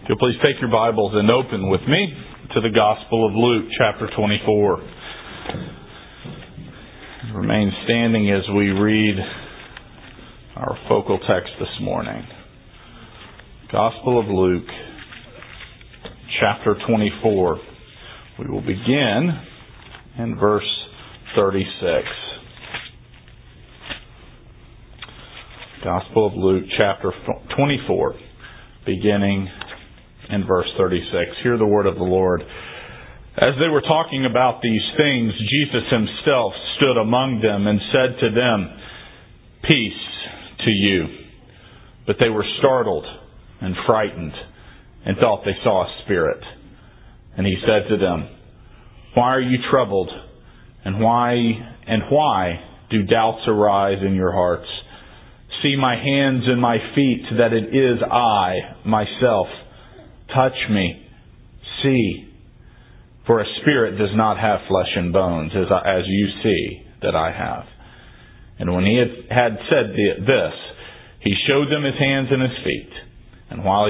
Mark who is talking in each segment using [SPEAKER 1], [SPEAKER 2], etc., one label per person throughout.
[SPEAKER 1] If you'll please take your Bibles and open with me to the Gospel of Luke, chapter 24. Remain standing as we read our focal text this morning. Gospel of Luke, chapter 24. We will begin in verse 36. Gospel of Luke, chapter 24, beginning in verse 36. Hear the word of the Lord. As they were talking about these things, Jesus himself stood among them and said to them, "Peace to you." But they were startled and frightened and thought they saw a spirit. And he said to them, "Why are you troubled? And why do doubts arise in your hearts? See my hands and my feet, that it is I, myself. Touch me, see. For a spirit does not have flesh and bones, as you see that I have." And when he had said this, he showed them his hands and his feet. And while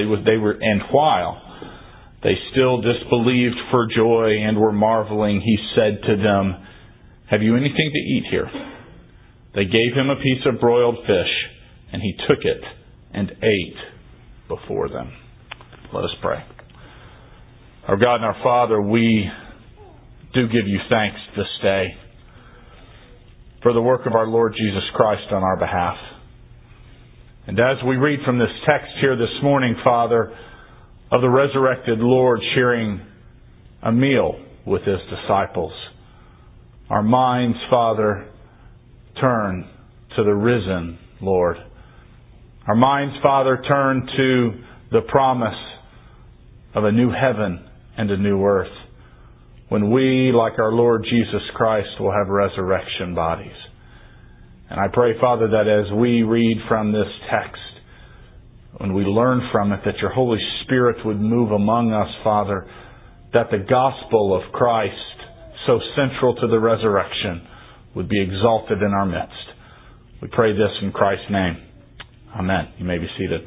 [SPEAKER 1] they still disbelieved for joy and were marveling, he said to them, "Have you anything to eat here?" They gave him a piece of broiled fish, and he took it and ate before them. Let us pray. Our God and our Father, we do give you thanks this day for the work of our Lord Jesus Christ on our behalf. And as we read from this text here this morning, Father, of the resurrected Lord sharing a meal with his disciples, our minds, Father, turn to the risen Lord. Our minds, Father, turn to the promise of a new heaven and a new earth, when we, like our Lord Jesus Christ, will have resurrection bodies. And I pray, Father, that as we read from this text, when we learn from it, that your Holy Spirit would move among us, Father, that the gospel of Christ, so central to the resurrection, would be exalted in our midst. We pray this in Christ's name. Amen. You may be seated.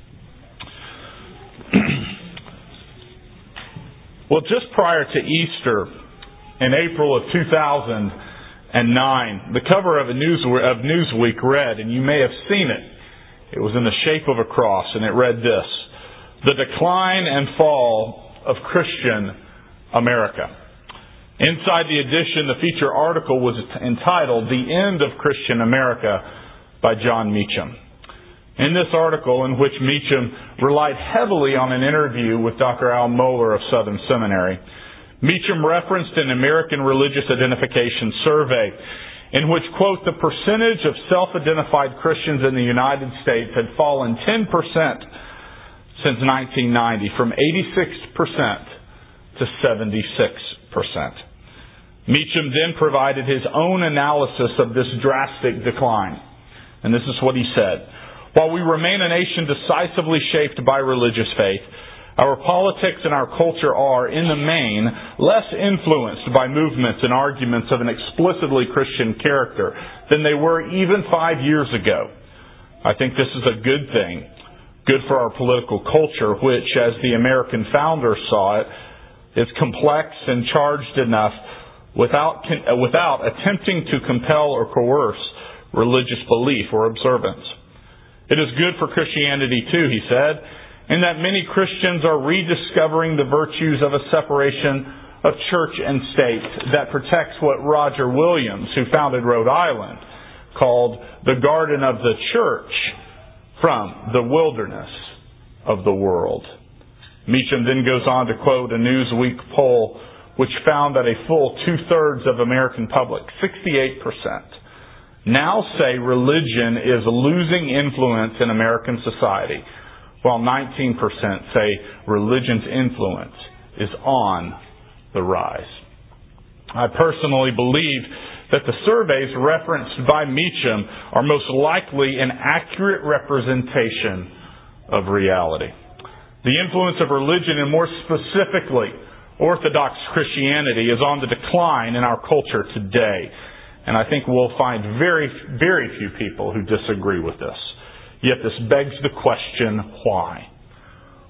[SPEAKER 1] Well, just prior to Easter, in April of 2009, the cover of Newsweek read, and you may have seen it, it was in the shape of a cross, and it read this: "The Decline and Fall of Christian America." Inside the edition, the feature article was entitled "The End of Christian America" by John Meacham. In this article, in which Meacham relied heavily on an interview with Dr. Al Mohler of Southern Seminary, Meacham referenced an American Religious Identification Survey in which, quote, "the percentage of self-identified Christians in the United States had fallen 10% since 1990, from 86% to 76%. Meacham then provided his own analysis of this drastic decline. And this is what he said: "While we remain a nation decisively shaped by religious faith, our politics and our culture are, in the main, less influenced by movements and arguments of an explicitly Christian character than they were even 5 years ago. I think this is a good thing, good for our political culture, which, as the American founders saw it, is complex and charged enough without attempting to compel or coerce religious belief or observance. It is good for Christianity too," he said, "in that many Christians are rediscovering the virtues of a separation of church and state that protects what Roger Williams, who founded Rhode Island, called the garden of the church from the wilderness of the world." Meacham then goes on to quote a Newsweek poll which found that a full 2/3 of American public, 68%, now say religion is losing influence in American society, while 19% say religion's influence is on the rise. I personally believe that the surveys referenced by Meacham are most likely an accurate representation of reality. The influence of religion, and more specifically Orthodox Christianity, is on the decline in our culture today. And I think we'll find very, very few people who disagree with this. Yet this begs the question, why?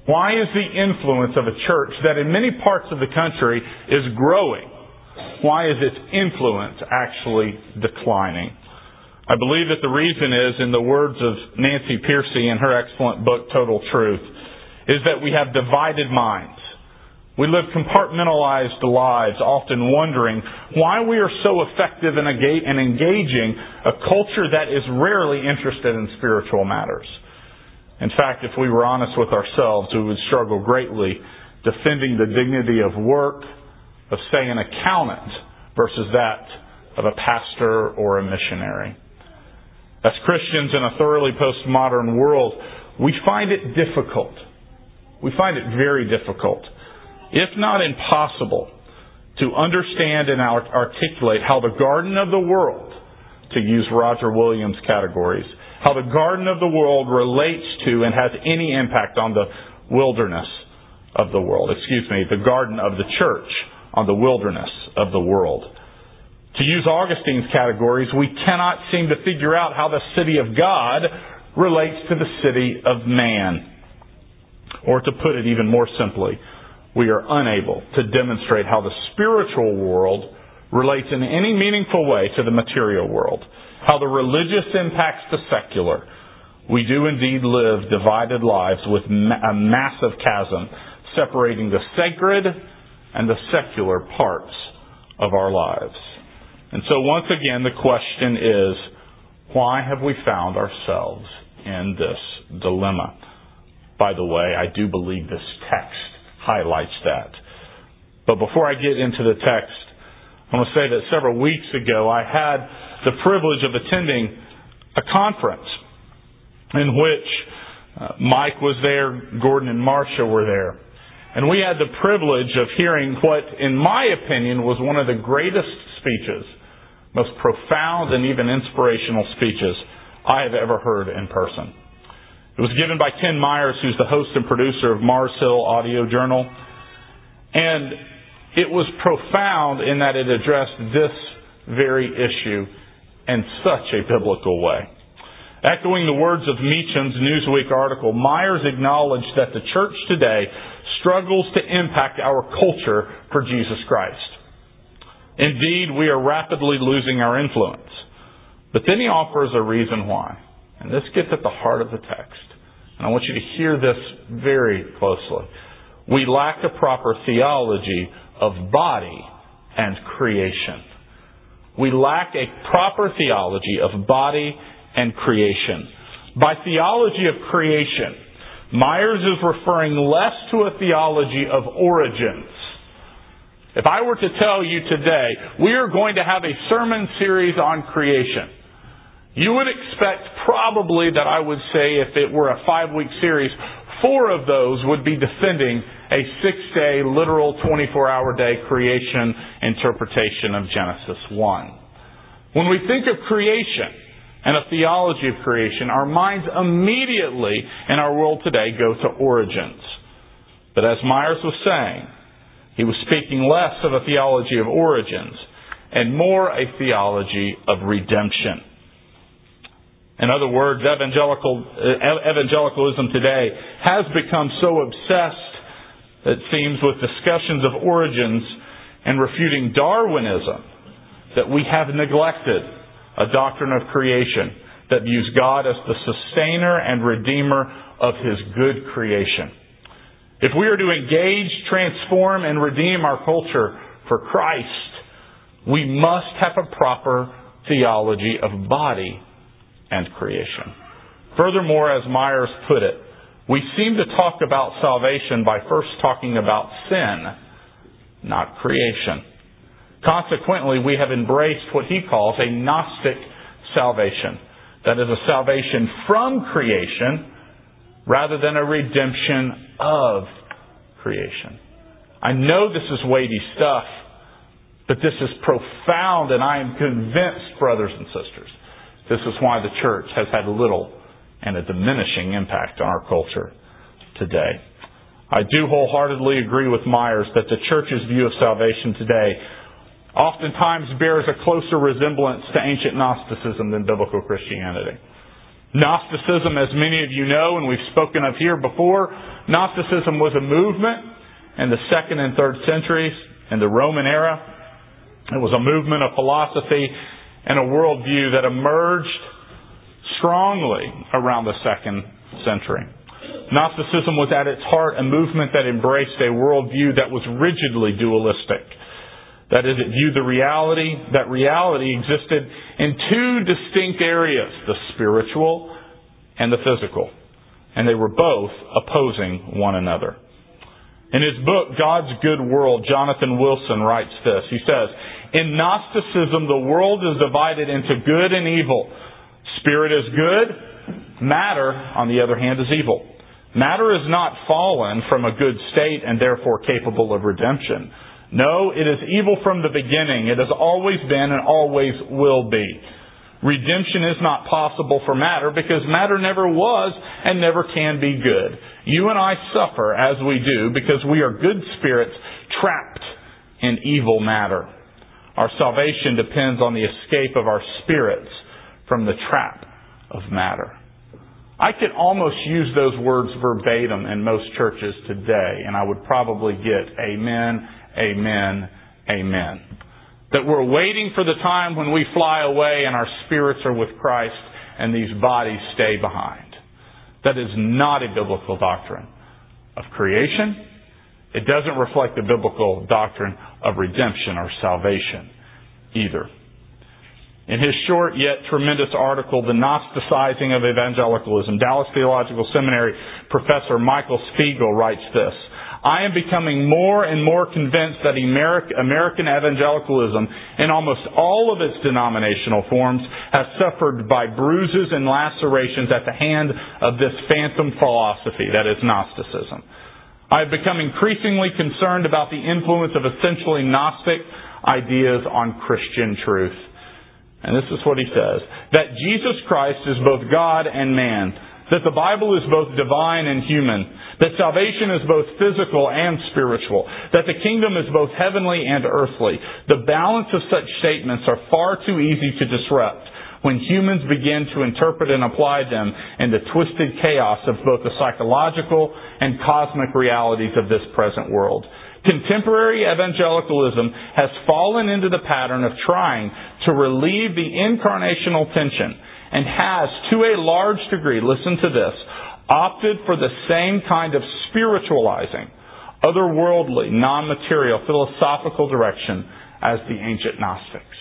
[SPEAKER 1] Why is the influence of a church that in many parts of the country is growing, why is its influence actually declining? I believe that the reason is, in the words of Nancy Pearcey in her excellent book, Total Truth, is that we have divided minds. We live compartmentalized lives, often wondering why we are so effective in engaging a culture that is rarely interested in spiritual matters. In fact, if we were honest with ourselves, we would struggle greatly defending the dignity of work, of, say, an accountant versus that of a pastor or a missionary. As Christians in a thoroughly postmodern world, we find it difficult. We find it very difficult, if not impossible, to understand and articulate how the garden of the world, to use Roger Williams' categories, how the garden of the world relates to and has any impact on the wilderness of the world. The garden of the church on the wilderness of the world. To use Augustine's categories, we cannot seem to figure out how the city of God relates to the city of man. Or to put it even more simply, we are unable to demonstrate how the spiritual world relates in any meaningful way to the material world. How the religious impacts the secular. We do indeed live divided lives with a massive chasm separating the sacred and the secular parts of our lives. And so once again, the question is, why have we found ourselves in this dilemma? By the way, I do believe this text highlights that. But before I get into the text, I want to say that several weeks ago I had the privilege of attending a conference in which Mike was there, Gordon and Marcia were there. And we had the privilege of hearing what, in my opinion, was one of the greatest speeches, most profound and even inspirational speeches I have ever heard in person. It was given by Ken Myers, who's the host and producer of Mars Hill Audio Journal. And it was profound in that it addressed this very issue in such a biblical way. Echoing the words of Meacham's Newsweek article, Myers acknowledged that the church today struggles to impact our culture for Jesus Christ. Indeed, we are rapidly losing our influence. But then he offers a reason why. And this gets at the heart of the text. And I want you to hear this very closely. We lack a proper theology of body and creation. We lack a proper theology of body and creation. By theology of creation, Myers is referring less to a theology of origins. If I were to tell you today, we are going to have a sermon series on creation, you would expect probably that I would say, if it were a 5-week series, 4 of those would be defending a 6-day, literal 24-hour day creation interpretation of Genesis 1. When we think of creation and a theology of creation, our minds immediately in our world today go to origins. But as Myers was saying, he was speaking less of a theology of origins and more a theology of redemption. In other words, evangelicalism today has become so obsessed, it seems, with discussions of origins and refuting Darwinism that we have neglected a doctrine of creation that views God as the sustainer and redeemer of His good creation. If we are to engage, transform, and redeem our culture for Christ, we must have a proper theology of body and creation. Furthermore, as Myers put it, we seem to talk about salvation by first talking about sin, not creation. Consequently, we have embraced what he calls a Gnostic salvation. That is a salvation from creation rather than a redemption of creation. I know this is weighty stuff, but this is profound, and I am convinced, brothers and sisters, this is why the church has had little and a diminishing impact on our culture today. I do wholeheartedly agree with Myers that the church's view of salvation today oftentimes bears a closer resemblance to ancient Gnosticism than biblical Christianity. Gnosticism, as many of you know, and we've spoken of here before, Gnosticism was a movement in the 2nd and 3rd centuries in the Roman era. It was a movement of philosophy and a worldview that emerged strongly around the 2nd century. Gnosticism was at its heart a movement that embraced a worldview that was rigidly dualistic. That is, it viewed that reality existed in two distinct areas, the spiritual and the physical. And they were both opposing one another. In his book, God's Good World, Jonathan Wilson writes this. He says, "In Gnosticism, the world is divided into good and evil. Spirit is good. Matter, on the other hand, is evil. Matter is not fallen from a good state and therefore capable of redemption. No, it is evil from the beginning. It has always been and always will be. Redemption is not possible for matter because matter never was and never can be good. You and I suffer as we do because we are good spirits trapped in evil matter. Our salvation depends on the escape of our spirits from the trap of matter." I could almost use those words verbatim in most churches today, and I would probably get amen, amen, amen. That we're waiting for the time when we fly away and our spirits are with Christ and these bodies stay behind. That is not a biblical doctrine of creation. It doesn't reflect the biblical doctrine of redemption or salvation either. In his short yet tremendous article, The Gnosticizing of Evangelicalism, Dallas Theological Seminary professor Michael Spiegel writes this: "I am becoming more and more convinced that American evangelicalism, in almost all of its denominational forms, has suffered by bruises and lacerations at the hand of this phantom philosophy, that is Gnosticism. I have become increasingly concerned about the influence of essentially Gnostic ideas on Christian truth." And this is what he says: "That Jesus Christ is both God and man. That the Bible is both divine and human. That salvation is both physical and spiritual. That the kingdom is both heavenly and earthly. The balance of such statements are far too easy to disrupt when humans begin to interpret and apply them in the twisted chaos of both the psychological and cosmic realities of this present world. Contemporary evangelicalism has fallen into the pattern of trying to relieve the incarnational tension and has, to a large degree, listen to this, opted for the same kind of spiritualizing, otherworldly, non-material, philosophical direction as the ancient Gnostics.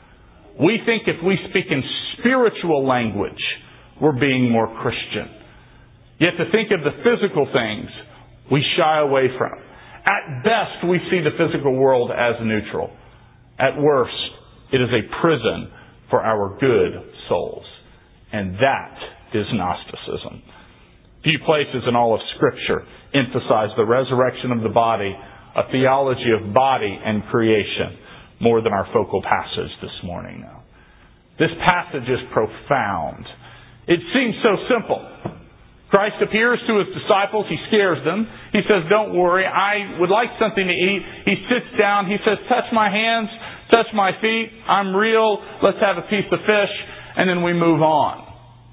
[SPEAKER 1] We think if we speak in spiritual language, we're being more Christian. Yet to think of the physical things, we shy away from. At best, we see the physical world as neutral. At worst, it is a prison for our good souls. And that is Gnosticism. Few places in all of Scripture emphasize the resurrection of the body, a theology of body and creation, more than our focal passage this morning now. This passage is profound. It seems so simple. Christ appears to His disciples. He scares them. He says, "Don't worry, I would like something to eat." He sits down. He says, "Touch my hands, touch my feet. I'm real. Let's have a piece of fish." And then we move on.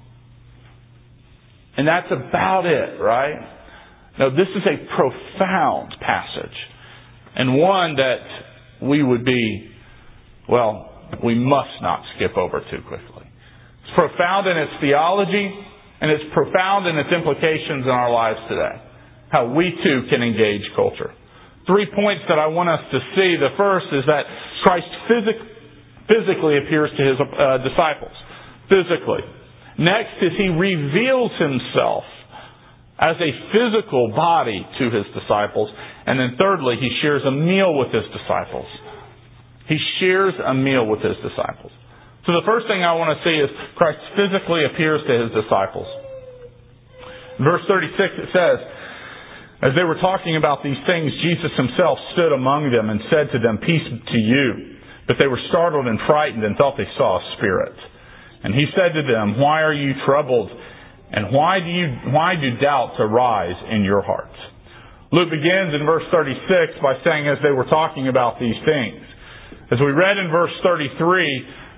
[SPEAKER 1] And that's about it, right? Now, this is a profound passage. And one that we would be, we must not skip over too quickly. It's profound in its theology, and it's profound in its implications in our lives today. How we too can engage culture. 3 points that I want us to see. The first is that Christ physically appears to His disciples. Physically. Next is He reveals Himself as a physical body to His disciples. And then thirdly, He shares a meal with His disciples. He shares a meal with His disciples. So the first thing I want to see is Christ physically appears to His disciples. In verse 36 it says, "As they were talking about these things, Jesus Himself stood among them and said to them, 'Peace to you.' But they were startled and frightened and thought they saw a spirit. And He said to them, 'Why are you troubled? And why do doubts arise in your hearts?'" Luke begins in verse 36 by saying, as they were talking about these things. As we read in verse 33,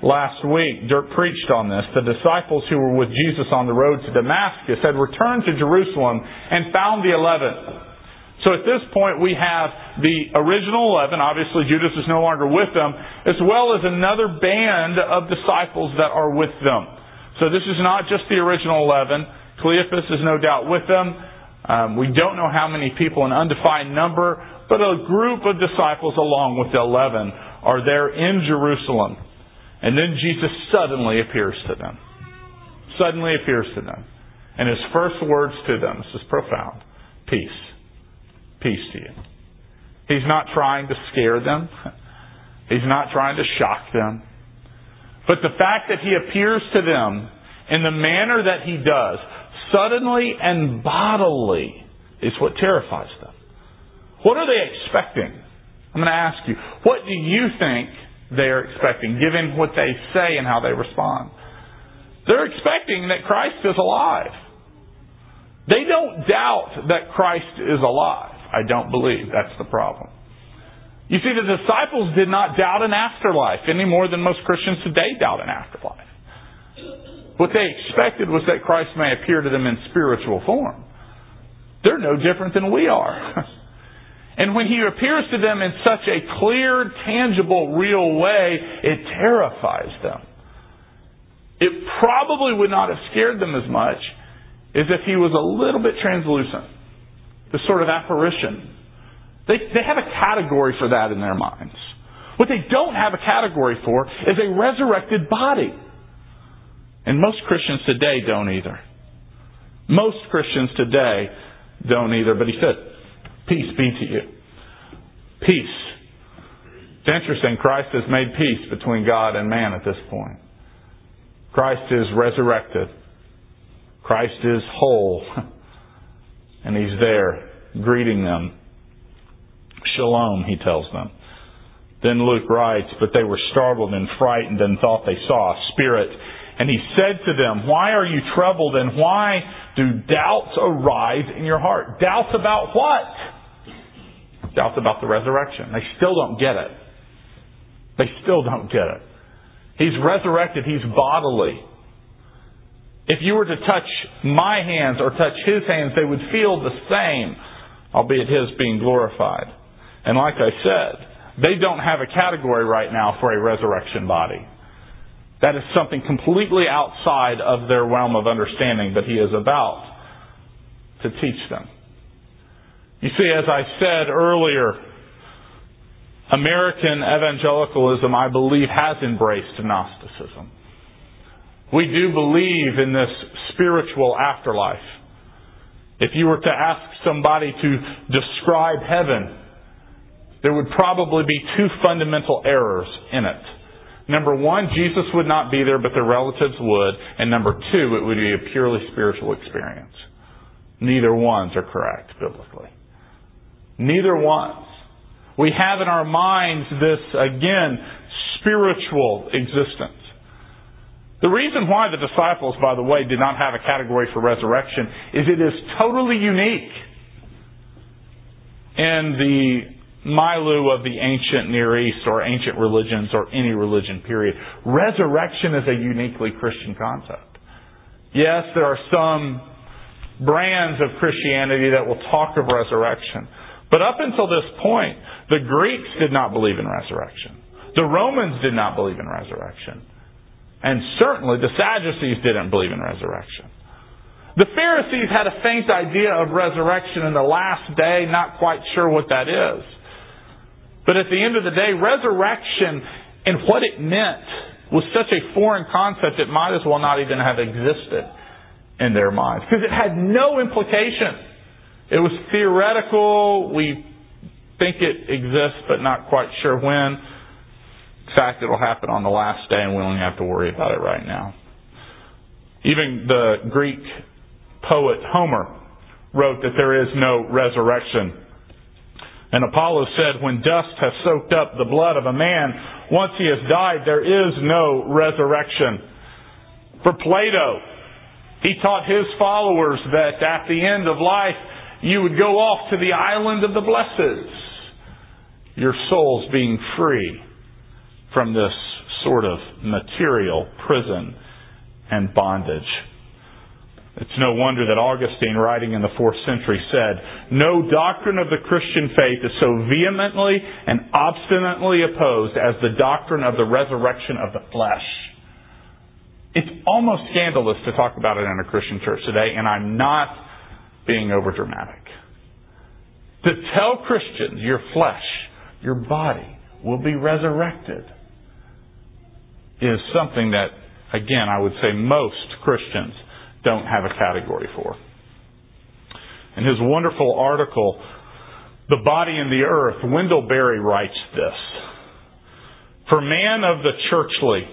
[SPEAKER 1] last week, Dirk preached on this. The disciples who were with Jesus on the road to Damascus had returned to Jerusalem and found the 11. So at this point we have the original 11. Obviously Judas is no longer with them, as well as another band of disciples that are with them. So this is not just the original 11. Cleophas is no doubt with them. We don't know how many people, an undefined number, but a group of disciples along with the 11 are there in Jerusalem. And then Jesus suddenly appears to them. Suddenly appears to them. And His first words to them, this is profound, peace. Peace to you. He's not trying to scare them. He's not trying to shock them. But the fact that He appears to them in the manner that He does, suddenly and bodily, is what terrifies them. What are they expecting? I'm going to ask you, what do you think they are expecting, given what they say and how they respond? They're expecting that Christ is alive. They don't doubt that Christ is alive. I don't believe that's the problem. You see, the disciples did not doubt an afterlife any more than most Christians today doubt an afterlife. What they expected was that Christ may appear to them in spiritual form. They're no different than we are. And when He appears to them in such a clear, tangible, real way, it terrifies them. It probably would not have scared them as much as if He was a little bit translucent. This sort of apparition. They have a category for that in their minds. What they don't have a category for is a resurrected body. And most Christians today don't either. Most Christians today don't either. But He said, peace be to you. Peace. It's interesting. Christ has made peace between God and man at this point. Christ is resurrected. Christ is whole. And He's there greeting them. Shalom, He tells them. Then Luke writes, but they were startled and frightened and thought they saw a spirit. And He said to them, why are you troubled and why do doubts arise in your heart? Doubts about what? Doubts about the resurrection. They still don't get it. They still don't get it. He's resurrected. He's bodily. If you were to touch my hands or touch His hands, they would feel the same, albeit His being glorified. And like I said, they don't have a category right now for a resurrection body. That is something completely outside of their realm of understanding, but He is about to teach them. You see, as I said earlier, American evangelicalism, I believe, has embraced Gnosticism. We do believe in this spiritual afterlife. If you were to ask somebody to describe heaven, there would probably be two fundamental errors in it. Number one, Jesus would not be there, but their relatives would. And number two, it would be a purely spiritual experience. Neither ones are correct biblically. Neither ones. We have in our minds this, again, spiritual existence. The reason why the disciples, by the way, did not have a category for resurrection is it is totally unique in the milieu of the ancient Near East or ancient religions or any religion, period. Resurrection is a uniquely Christian concept. Yes, there are some brands of Christianity that will talk of resurrection. But up until this point, the Greeks did not believe in resurrection. The Romans did not believe in resurrection. And certainly the Sadducees didn't believe in resurrection. The Pharisees had a faint idea of resurrection in the last day, not quite sure what that is. But at the end of the day, resurrection and what it meant was such a foreign concept it might as well not even have existed in their minds. Because it had no implication. It was theoretical. We think it exists, but not quite sure when. In fact, it'll happen on the last day and we don't have to worry about it right now. Even the Greek poet Homer wrote that there is no resurrection. And Apollo said, when dust has soaked up the blood of a man, once he has died, there is no resurrection. For Plato, he taught his followers that at the end of life, you would go off to the island of the blessed, your souls being free from this sort of material prison and bondage. It's no wonder that Augustine, writing in the 4th century, said, "No doctrine of the Christian faith is so vehemently and obstinately opposed as the doctrine of the resurrection of the flesh." It's almost scandalous to talk about it in a Christian church today, and I'm not being overdramatic. To tell Christians your flesh, your body, will be resurrected is something that, again, I would say most Christians don't have a category for. In his wonderful article, The Body and the Earth, Wendell Berry writes this: "For man of the churchly,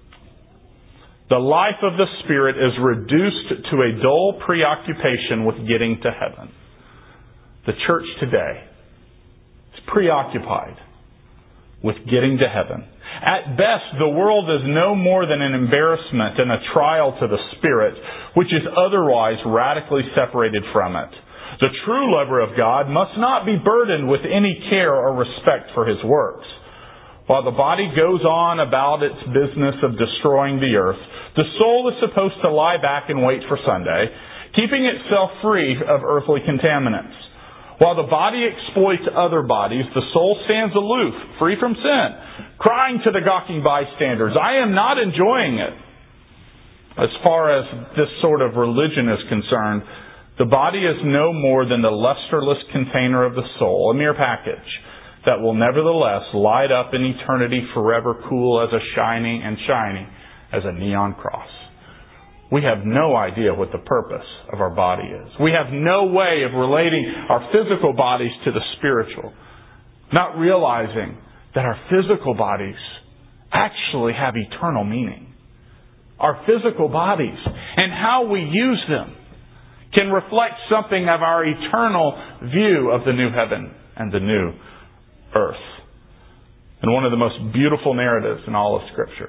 [SPEAKER 1] the life of the Spirit is reduced to a dull preoccupation with getting to heaven." The church today is preoccupied with getting to heaven. At best, the world is no more than an embarrassment and a trial to the Spirit, which is otherwise radically separated from it. The true lover of God must not be burdened with any care or respect for His works. While the body goes on about its business of destroying the earth, the soul is supposed to lie back and wait for Sunday, keeping itself free of earthly contaminants. While the body exploits other bodies, the soul stands aloof, free from sin, crying to the gawking bystanders, "I am not enjoying it." As far as this sort of religion is concerned, the body is no more than the lusterless container of the soul, a mere package that will nevertheless light up in eternity forever, cool as a shining as a neon cross. We have no idea what the purpose of our body is. We have no way of relating our physical bodies to the spiritual, not realizing that our physical bodies actually have eternal meaning. Our physical bodies and how we use them can reflect something of our eternal view of the new heaven and the new earth. And one of the most beautiful narratives in all of Scripture,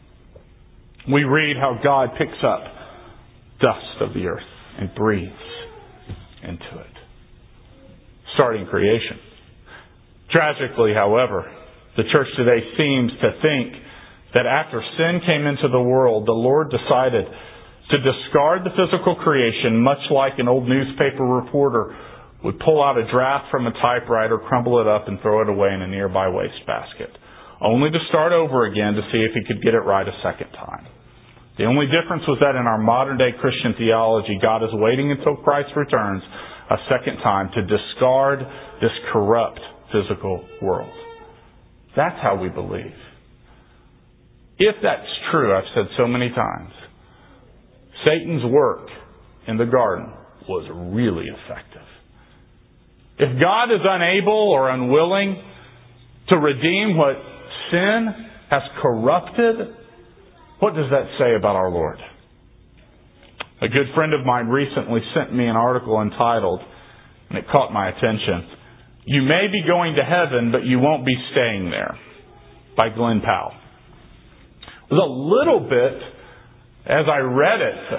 [SPEAKER 1] we read how God picks up dust of the earth and breathes into it, starting creation. Tragically, however, the church today seems to think that after sin came into the world, the Lord decided to discard the physical creation, much like an old newspaper reporter would pull out a draft from a typewriter, crumble it up, and throw it away in a nearby wastebasket, only to start over again to see if he could get it right a second time. The only difference was that in our modern-day Christian theology, God is waiting until Christ returns a second time to discard this corrupt physical world. That's how we believe. If that's true, I've said so many times, Satan's work in the garden was really effective. If God is unable or unwilling to redeem what sin has corrupted, what does that say about our Lord? A good friend of mine recently sent me an article entitled, and it caught my attention, "You May Be Going to Heaven, But You Won't Be Staying There," by Glenn Powell. It was a little bit, as I read it,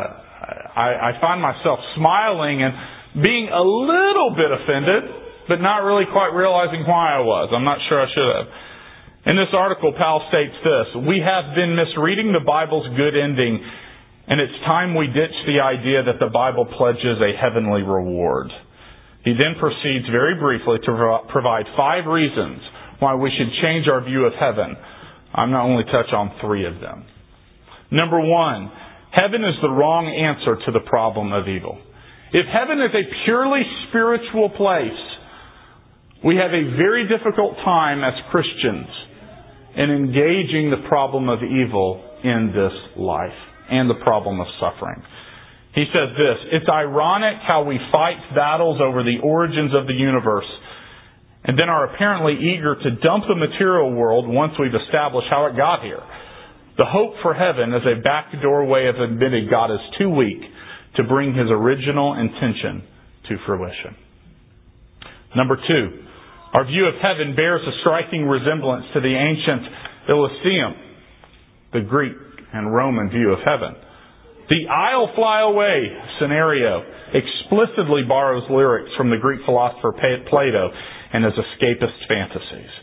[SPEAKER 1] I find myself smiling and being a little bit offended, but not really quite realizing why I was. I'm not sure I should have. In this article, Powell states this: "We have been misreading the Bible's good ending, and it's time we ditch the idea that the Bible pledges a heavenly reward." He then proceeds very briefly to provide 5 reasons why we should change our view of heaven. I'm going to only touch on 3 of them. Number 1, heaven is the wrong answer to the problem of evil. If heaven is a purely spiritual place, we have a very difficult time as Christians in engaging the problem of evil in this life and the problem of suffering. He says this: "It's ironic how we fight battles over the origins of the universe and then are apparently eager to dump the material world once we've established how it got here. The hope for heaven is a backdoor way of admitting God is too weak to bring His original intention to fruition." Number 2, our view of heaven bears a striking resemblance to the ancient Elysium, the Greek and Roman view of heaven. The "I'll fly away" scenario explicitly borrows lyrics from the Greek philosopher Plato and his escapist fantasies.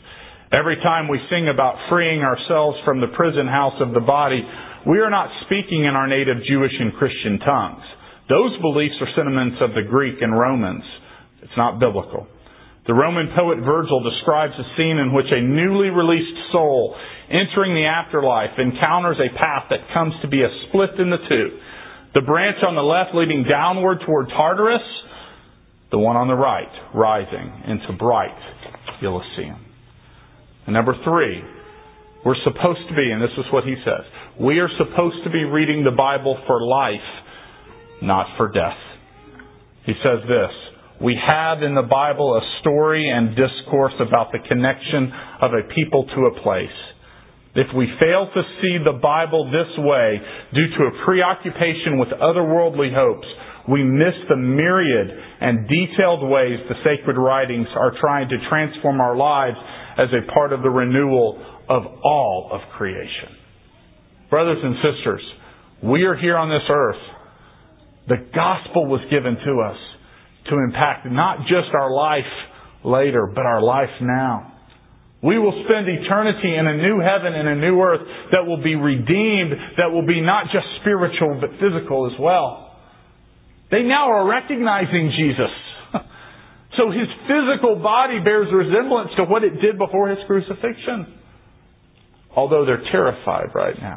[SPEAKER 1] Every time we sing about freeing ourselves from the prison house of the body, we are not speaking in our native Jewish and Christian tongues. Those beliefs are sentiments of the Greek and Romans. It's not biblical. The Roman poet Virgil describes a scene in which a newly released soul entering the afterlife encounters a path that comes to be a split in the two. The branch on the left leading downward toward Tartarus, the one on the right rising into bright Elysium. And number 3, we're supposed to be, and this is what he says, we are supposed to be reading the Bible for life, not for death. He says this, we have in the Bible a story and discourse about the connection of a people to a place. If we fail to see the Bible this way due to a preoccupation with otherworldly hopes, we miss the myriad and detailed ways the sacred writings are trying to transform our lives as a part of the renewal of all of creation. Brothers and sisters, we are here on this earth. The gospel was given to us to impact not just our life later, but our life now. We will spend eternity in a new heaven and a new earth that will be redeemed, that will be not just spiritual, but physical as well. They now are recognizing Jesus. So His physical body bears resemblance to what it did before His crucifixion. Although they're terrified right now.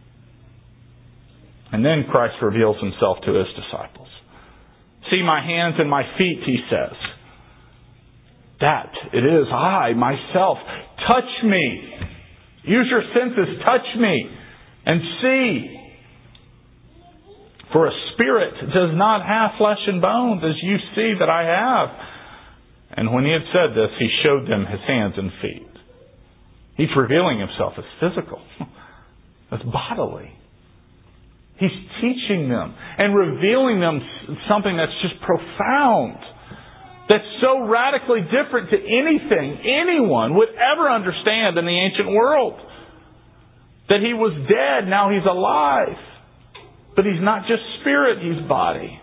[SPEAKER 1] And then Christ reveals Himself to His disciples. See my hands and my feet, He says. That it is I, myself. Touch me. Use your senses. Touch me. And see. For a spirit does not have flesh and bones, as you see that I have. And when He had said this, He showed them His hands and feet. He's revealing Himself as physical, as bodily. He's teaching them and revealing them something that's just profound. That's so radically different to anything anyone would ever understand in the ancient world. That He was dead, now He's alive. But He's not just spirit, He's body.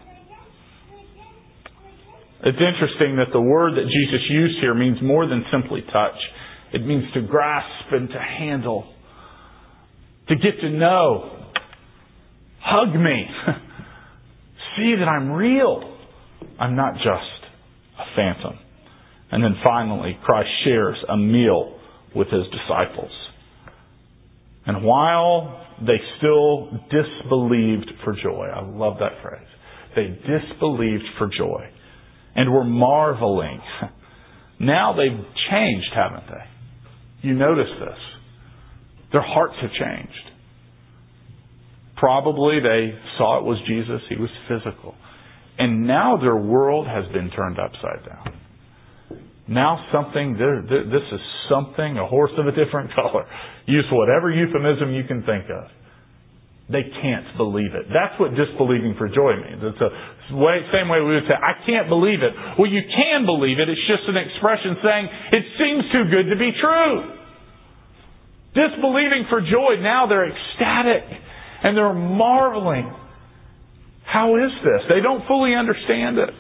[SPEAKER 1] It's interesting that the word that Jesus used here means more than simply touch. It means to grasp and to handle. To get to know. Hug me. See that I'm real. I'm not just a phantom. And then finally, Christ shares a meal with His disciples. And while they still disbelieved for joy, I love that phrase. They disbelieved for joy and were marveling. Now they've changed, haven't they? You notice this. Their hearts have changed. Probably they saw it was Jesus. He was physical. And now their world has been turned upside down. Now this is something, a horse of a different color. Use whatever euphemism you can think of. They can't believe it. That's what disbelieving for joy means. It's the same way we would say, I can't believe it. Well, you can believe it. It's just an expression saying, it seems too good to be true. Disbelieving for joy, now they're ecstatic. And they're marveling. How is this? They don't fully understand it.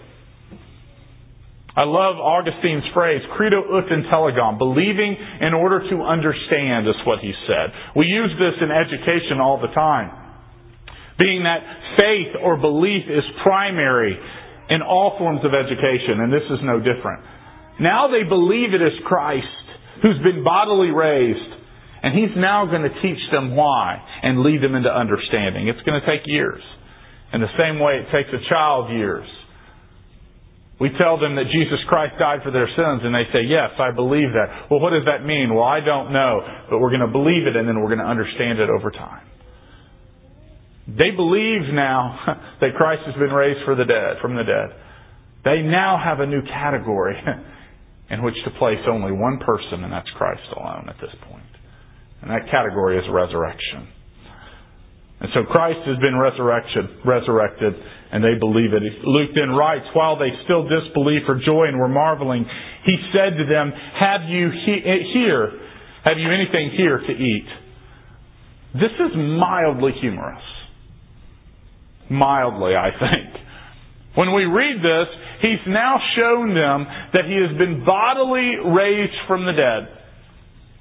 [SPEAKER 1] I love Augustine's phrase, credo ut intelligam, believing in order to understand is what he said. We use this in education all the time. Being that faith or belief is primary in all forms of education, and this is no different. Now they believe it is Christ who's been bodily raised. And He's now going to teach them why and lead them into understanding. It's going to take years. In the same way it takes a child years. We tell them that Jesus Christ died for their sins and they say, yes, I believe that. Well, what does that mean? Well, I don't know. But we're going to believe it and then we're going to understand it over time. They believe now that Christ has been raised from the dead. They now have a new category in which to place only one person, and that's Christ alone at this point. And that category is resurrection. And so Christ has been resurrected, and they believe it. Luke then writes, while they still disbelieved for joy and were marveling, He said to them, have you anything here to eat? This is mildly humorous. Mildly, I think. When we read this, He's now shown them that He has been bodily raised from the dead.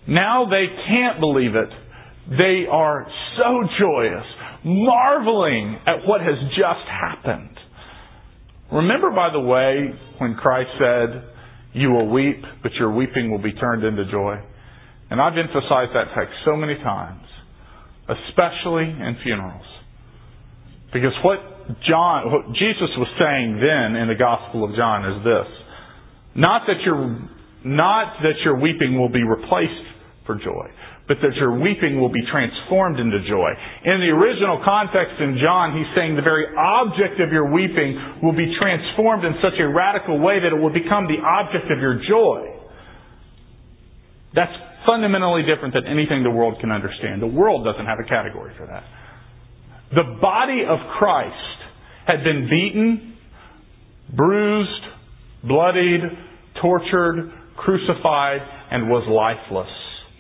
[SPEAKER 1] Now they can't believe it. They are so joyous, marveling at what has just happened. Remember, by the way, when Christ said, "You will weep, but your weeping will be turned into joy." And I've emphasized that text so many times, especially in funerals. Because what Jesus was saying then in the Gospel of John is this: not that your weeping will be replaced for joy, but that your weeping will be transformed into joy. In the original context in John, he's saying the very object of your weeping will be transformed in such a radical way that it will become the object of your joy. That's fundamentally different than anything the world can understand. The world doesn't have a category for that. The body of Christ had been beaten, bruised, bloodied, tortured, crucified, and was lifeless.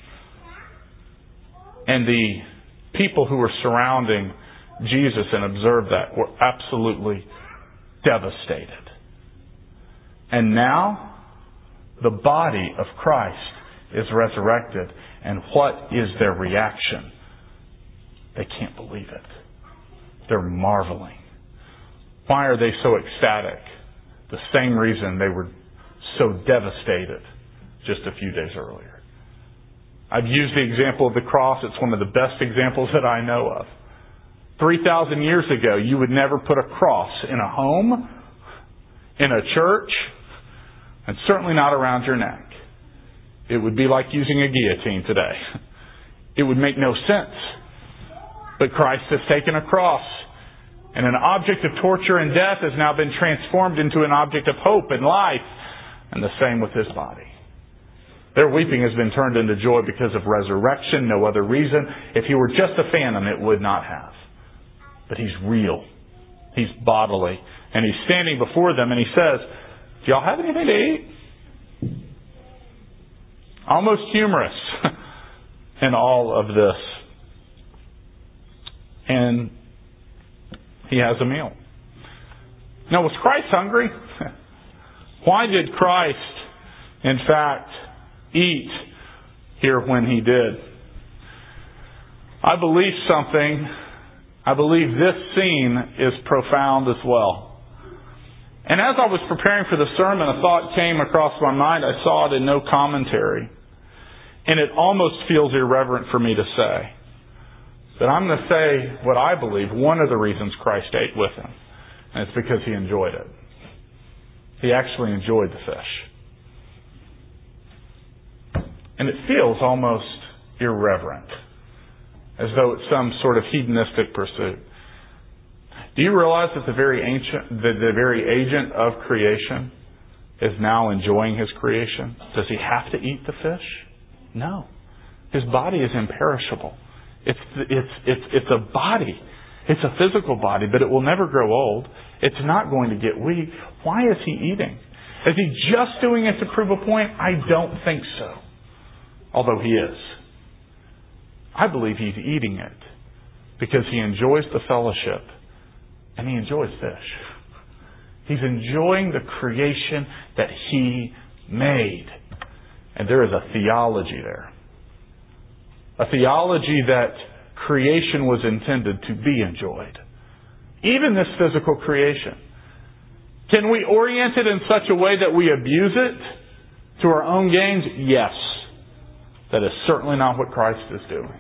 [SPEAKER 1] And the people who were surrounding Jesus and observed that were absolutely devastated. And now, the body of Christ is resurrected. And what is their reaction? They can't believe it. They're marveling. Why are they so ecstatic? The same reason they were so devastated just a few days earlier. I've used the example of the cross. It's one of the best examples that I know of. 3,000 years ago, you would never put a cross in a home, in a church, and certainly not around your neck. It would be like using a guillotine today. It would make no sense. But Christ has taken a cross, and an object of torture and death has now been transformed into an object of hope and life, and the same with His body. Their weeping has been turned into joy because of resurrection, no other reason. If He were just a phantom, it would not have. But He's real. He's bodily. And He's standing before them and He says, "Do y'all have anything to eat?" Almost humorous in all of this. And He has a meal. Now, was Christ hungry? Why did Christ, in fact, eat here when He did? I believe something. I believe this scene is profound as well. And as I was preparing for the sermon, a thought came across my mind. I saw it in no commentary. And it almost feels irreverent for me to say. But I'm going to say what I believe one of the reasons Christ ate with Him. And it's because He enjoyed it. He actually enjoyed the fish. And it feels almost irreverent, as though it's some sort of hedonistic pursuit. Do you realize that the very agent of creation is now enjoying His creation? Does He have to eat the fish? No. His body is imperishable. It's a body. It's a physical body, but it will never grow old. It's not going to get weak. Why is He eating? Is He just doing it to prove a point? I don't think so. Although He is. I believe He's eating it because He enjoys the fellowship and He enjoys fish. He's enjoying the creation that He made. And there is a theology there. A theology that creation was intended to be enjoyed. Even this physical creation. Can we orient it in such a way that we abuse it to our own gains? Yes. That is certainly not what Christ is doing.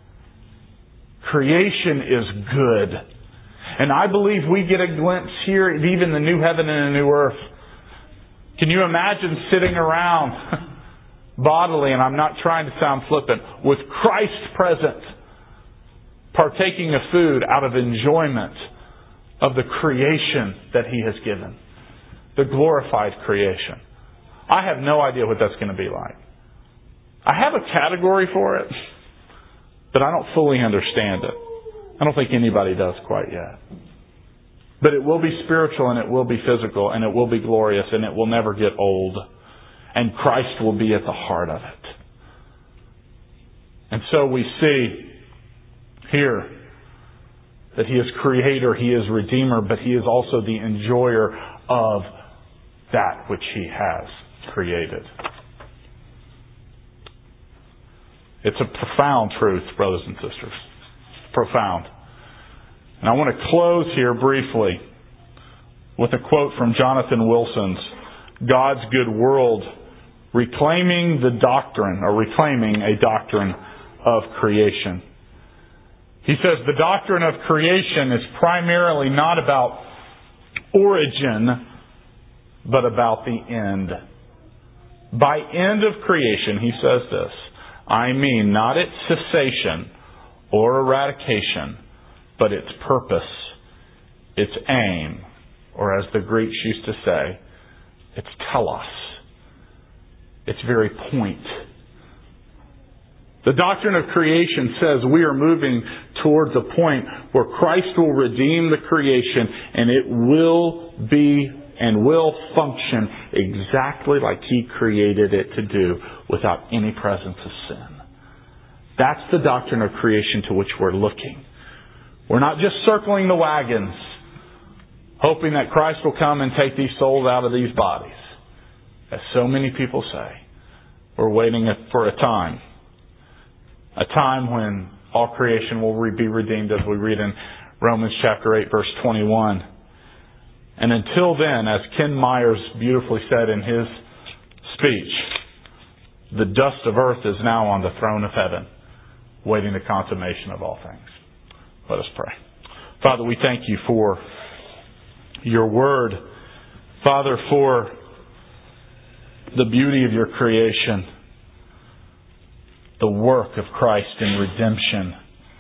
[SPEAKER 1] Creation is good. And I believe we get a glimpse here of even the new heaven and the new earth. Can you imagine sitting around bodily, and I'm not trying to sound flippant, with Christ present, partaking of food out of enjoyment of the creation that He has given. The glorified creation. I have no idea what that's going to be like. I have a category for it, but I don't fully understand it. I don't think anybody does quite yet. But it will be spiritual, and it will be physical, and it will be glorious, and it will never get old. And Christ will be at the heart of it. And so we see here that He is Creator, He is Redeemer, but He is also the enjoyer of that which He has created. It's a profound truth, brothers and sisters. Profound. And I want to close here briefly with a quote from Jonathan Wilson's God's Good World, reclaiming a doctrine of creation. He says, the doctrine of creation is primarily not about origin, but about the end. By end of creation, he says this, I mean not its cessation or eradication, but its purpose, its aim, or as the Greeks used to say, its telos, its very point. The doctrine of creation says we are moving towards a point where Christ will redeem the creation and it will be and will function exactly like He created it to do without any presence of sin. That's the doctrine of creation to which we're looking. We're not just circling the wagons, hoping that Christ will come and take these souls out of these bodies. As so many people say, we're waiting for a time when all creation will be redeemed, as we read in Romans chapter 8, verse 21. And until then, as Ken Myers beautifully said in his speech, the dust of earth is now on the throne of heaven, waiting the consummation of all things. Let us pray. Father, we thank You for Your Word. Father, for the beauty of Your creation, the work of Christ in redemption.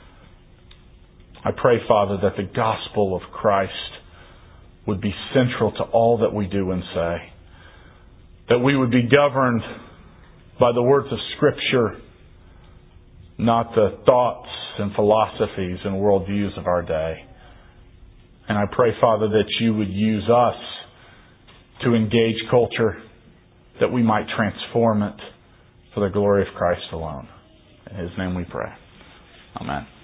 [SPEAKER 1] I pray, Father, that the gospel of Christ would be central to all that we do and say. That we would be governed by the words of Scripture, not the thoughts and philosophies and worldviews of our day. And I pray, Father, that You would use us to engage culture, that we might transform it for the glory of Christ alone. In His name we pray. Amen.